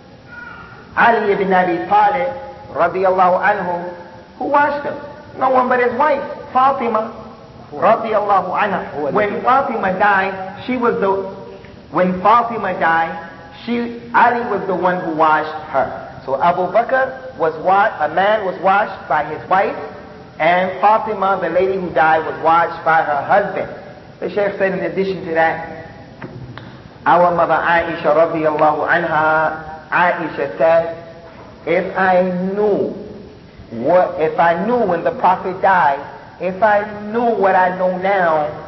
Ali ibn Abi Talib radiallahu anhu, who washed him? No one but his wife, Fatima radiallahu anha. When Fatima died, she was the, when Fatima died, she, Ali was the one who washed her. So Abu Bakr was washed, a man was washed by his wife, and Fatima, the lady who died, was washed by her husband. The Shaykh said, in addition to that, our mother Aisha radiallahu anha, Aisha said, if I knew what, if I knew when the Prophet died, if I knew what I know now,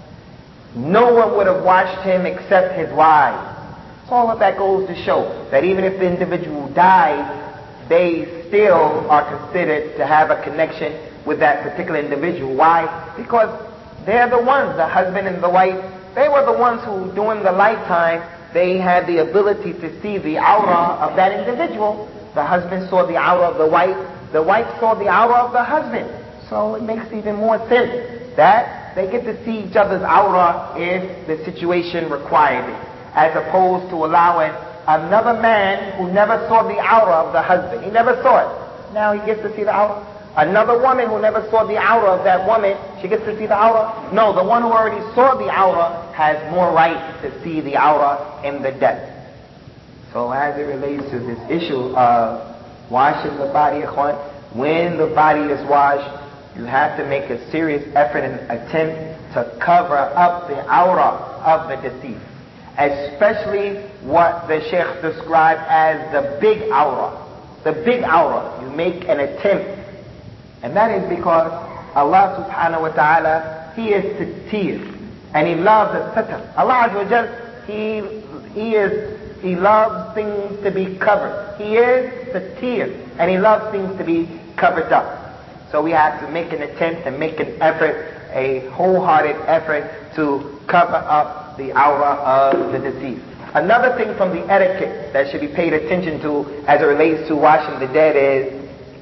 no one would have washed him except his wives. So all of that goes to show that even if the individual died, they still are considered to have a connection with that particular individual. Why? Because they're the ones, the husband and the wife, they were the ones who, during the lifetime, they had the ability to see the aura of that individual. The husband saw the aura of the wife, the wife saw the aura of the husband. So it makes even more sense that they get to see each other's aura if the situation required it, as opposed to allowing another man who never saw the aura of the husband. He never saw it. Now he gets to see the aura. Another woman who never saw the aura of that woman, she gets to see the aura. No, the one who already saw the aura has more right to see the aura in the death. So as it relates to this issue of washing the body, when the body is washed, you have to make a serious effort and attempt to cover up the aura of the deceased. Especially what the Sheikh described as the big aura. The big aura. You make an attempt. And that is because Allah subhanahu wa ta'ala, He is satir. And He loves the satr. Allah Azza wa Jal, He, he is, He loves things to be covered. He is satir. And He loves things to be covered up. So we have to make an attempt and make an effort, a wholehearted effort to cover up the aura of the deceased. Another thing from the etiquette that should be paid attention to as it relates to washing the dead is,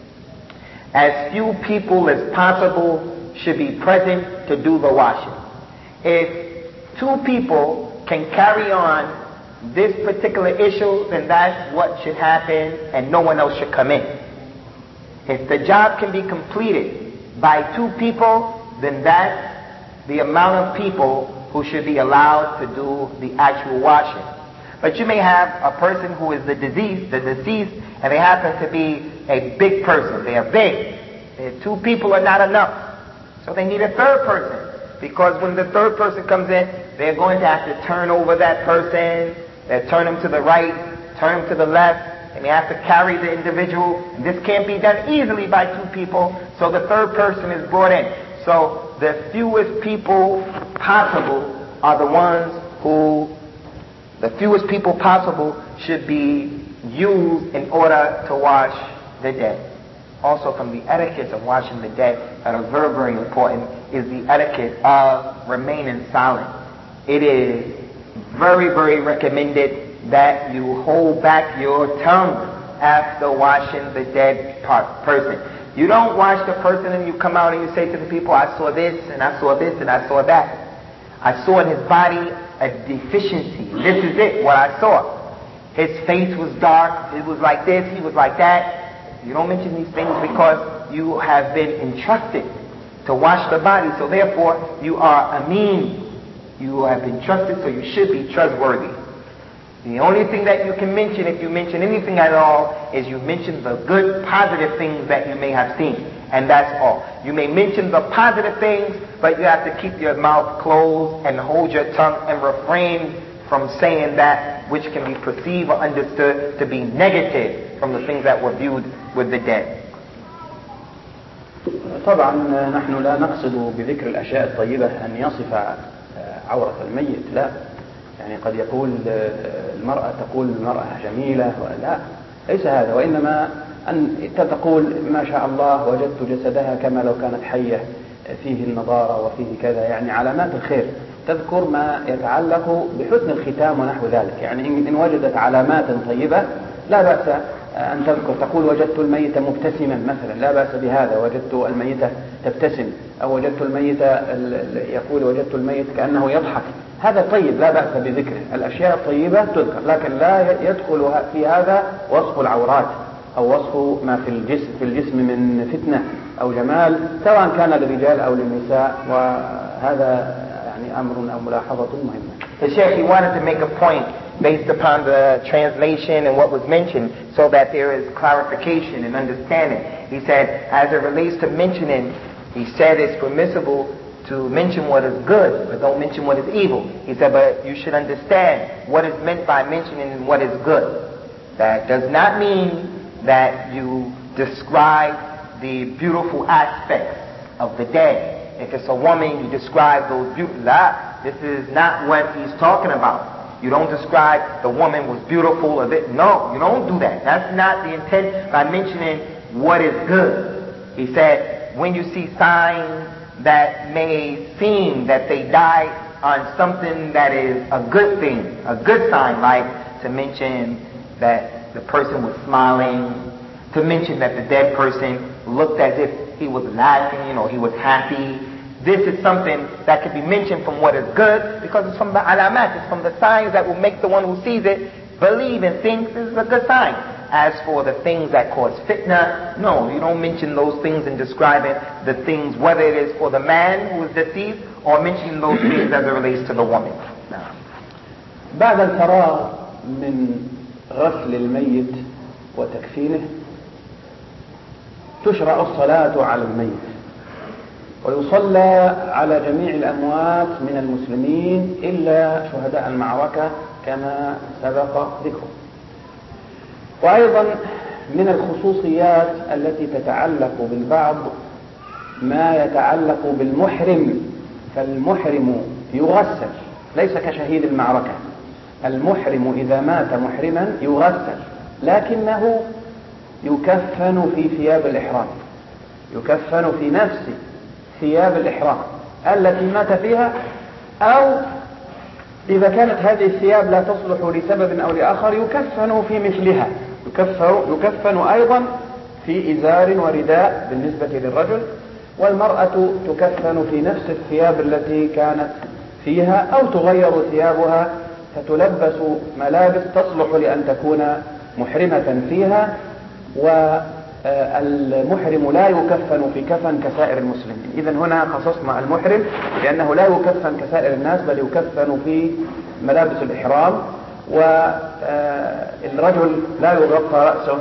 as few people as possible should be present to do the washing. If two people can carry on this particular issue, then that's what should happen and no one else should come in. If the job can be completed by two people, then that's the amount of people who should be allowed to do the actual washing. But you may have a person who is the deceased, the deceased, and they happen to be a big person. They are big. And two people are not enough. So they need a third person. Because when the third person comes in, they're going to have to turn over that person. They turn him to the right, turn him to the left, and they have to carry the individual. And this can't be done easily by two people. So the third person is brought in. So the fewest people possible are the ones who, the fewest people possible should be used in order to wash the dead. Also, from the etiquette of washing the dead that are very, very important is the etiquette of remaining silent. It is very, very recommended that you hold back your tongue after washing the dead part, person. You don't wash the person and you come out and you say to the people, I saw this and I saw this and I saw that. I saw in his body a deficiency. This is it, what I saw. His face was dark, it was like this, he was like that. You don't mention these things because you have been entrusted to wash the body. So therefore, you are ameen. You have been trusted, so you should be trustworthy. The only thing that you can mention, if you mention anything at all, is you mention the good, positive things that you may have seen. And that's all. You may mention the positive things, but you have to keep your mouth closed and hold your tongue and refrain from saying that which can be perceived or understood to be negative from the things that were viewed with the dead. طبعا نحن لا نقصد بذكر الأشياء الطيبة أن يصف عورة الميت، لا. يعني قد يقول المرأة تقول المرأة جميلة، لا، ليس هذا. وإنما أن تقول ما شاء الله وجدت جسدها كما لو كانت حية، فيه النضارة وفيه كذا، يعني علامات الخير. تذكر ما يتعلق بحسن الختام ونحو ذلك. يعني إن وجدت علامات طيبة لا بأس أن تذكر، تقول وجدت الميت مبتسما مثلا، لا بأس بهذا. وجدت الميت تبتسم، أو وجدت الميت يقول وجدت الميت كأنه يضحك، هذا طيب لا بأس بذكره. الأشياء الطيبة تذكر، لكن لا يدخل في هذا وصف العورات أو وصف ما في الجسم في الجسم من فتنة أو جمال، سواء كان للرجال أو للنساء. وهذا يعني أمر أو ملاحظة مهمة. The Sheikh, he wanted to make a point based upon the translation and what was mentioned so that there is clarification and understanding. He said, as it relates to mentioning, he said it's permissible to mention what is good, but don't mention what is evil. He said, but you should understand what is meant by mentioning what is good. That does not mean that you describe the beautiful aspects of the dead. If it's a woman, you describe those beautiful. La, this is not what he's talking about. You don't describe the woman was beautiful or this. No, you don't do that. That's not the intent by mentioning what is good. He said, when you see signs that may seem that they died on something that is a good thing, a good sign, like to mention that the person was smiling, to mention that the dead person looked as if he was laughing, you know, he was happy. This is something that can be mentioned from what is good, because it's from the alamat, it's from the signs that will make the one who sees it believe and think this is a good sign. As for the things that cause fitna, no, you don't mention those things in describing the things, whether it is for the man who is deceased or mentioning those things as it relates to the woman. No. بعد الفراغ من غسل الميت وتكفينه تشرع الصلاة على الميت، ويصلى على جميع الأموات من المسلمين إلا شهداء المعركة كما سبق ذكره. وأيضا من الخصوصيات التي تتعلق بالبعض ما يتعلق بالمحرم، فالمحرم يغسل ليس كشهيد المعركة. المحرم إذا مات محرما يغسل، لكنه يكفن في ثياب الإحرام، يكفن في نفس ثياب الإحرام التي مات فيها، أو إذا كانت هذه الثياب لا تصلح لسبب أو لآخر يكفن في مثلها. يكفن, يكفن أيضا في إزار ورداء بالنسبة للرجل، والمرأة تكفن في نفس الثياب التي كانت فيها، أو تغير ثيابها فتلبس ملابس تصلح لأن تكون محرمة فيها. المحرم لا يكفن في كفن كسائر المسلمين. إذن هنا خصصنا المحرم لأنه لا يكفن كسائر الناس، بل يكفن في ملابس الإحرام. والرجل لا يغطى رأسه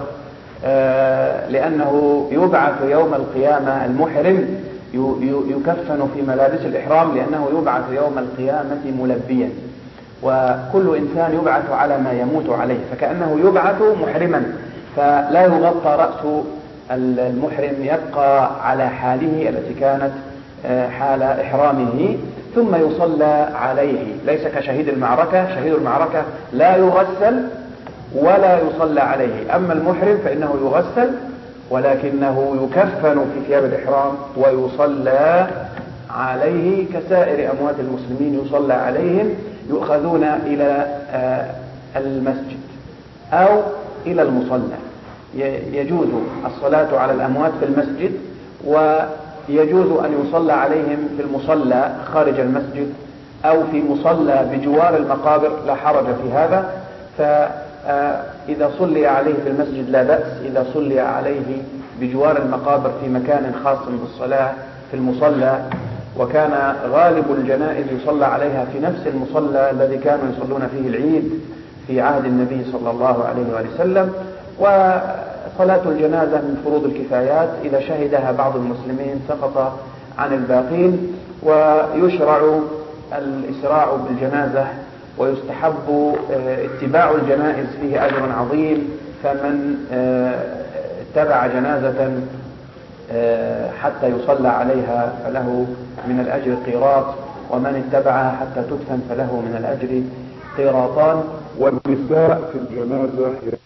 لأنه يبعث يوم القيامة، المحرم يكفن في ملابس الإحرام لأنه يبعث يوم القيامة ملبيا، وكل إنسان يبعث على ما يموت عليه، فكأنه يبعث محرما، فلا يغطى رأس المحرم، يبقى على حاله التي كانت حال إحرامه، ثم يصلى عليه. ليس كشهيد المعركة، شهيد المعركة لا يغسل ولا يصلى عليه، أما المحرم فإنه يغسل ولكنه يكفن في ثياب الإحرام ويصلى عليه كسائر أموات المسلمين، يصلى عليهم، يؤخذون إلى المسجد أو إلى المصلى. يجوز الصلاة على الأموات في المسجد، ويجوز أن يصلى عليهم في المصلى خارج المسجد أو في مصلى بجوار المقابر، لا حرج في هذا. فإذا صلي عليه في المسجد لا بأس، إذا صلي عليه بجوار المقابر في مكان خاص بالصلاة في المصلى، وكان غالب الجنائز يصلى عليها في نفس المصلى الذي كانوا يصلون فيه العيد في عهد النبي صلى الله عليه وسلم. وصلاة الجنازة من فروض الكفايات، إذا شهدها بعض المسلمين سقط عن الباقين. ويشرع الإسراع بالجنازة، ويستحب اتباع الجنائز، فيه أجر عظيم. فمن اتبع جنازة حتى يصلى عليها فله من الأجر قيراط، ومن اتبعها حتى تدفن فله من الأجر قيراطان. والنساء في الجنازة